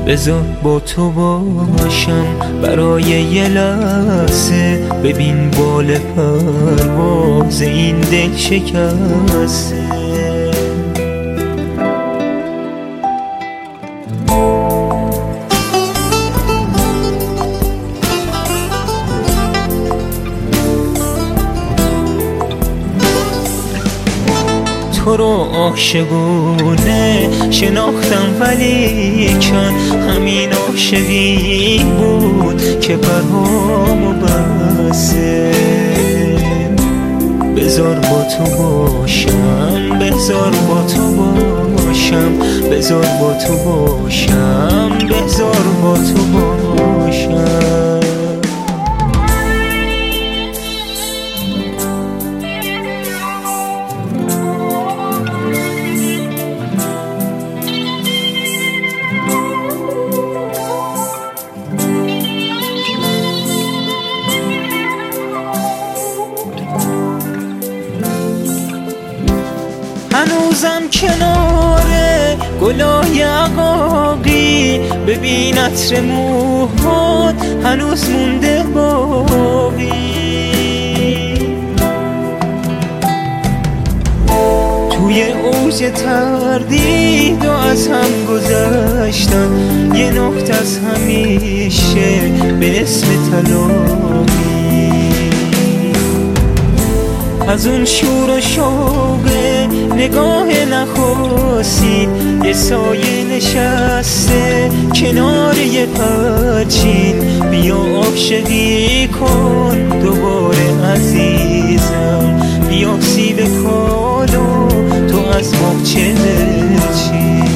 بذار با تو باشم برای یه لحظه، ببین بال پرواز این دل شکسته. تو رو عاشقونه شناختم ولیکن همین عاشقی بود که پرهامو بسته. بذار با تو باشم، بذار با تو باشم، بذار با تو باشم، بذار با تو باشم. هنوزم کنار گلای عقاقی، ببین عطر موهات هنوز مونده باقی. توی اوج تردید و از هم گذشتن یه نقطه از همیشه به اسم تلاقی. از اون شور و شوق نگاه نخستید یه سایه نشسته کنار یه پرچین. بیا عاشقی کن دوباره عزیزم، بیا سیب کالو تو از باغچه برچین.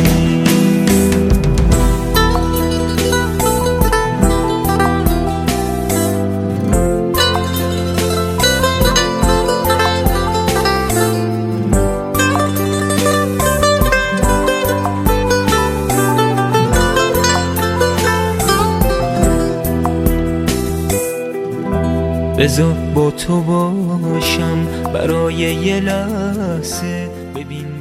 بذار با تو باشم برای یه لحظه، ببین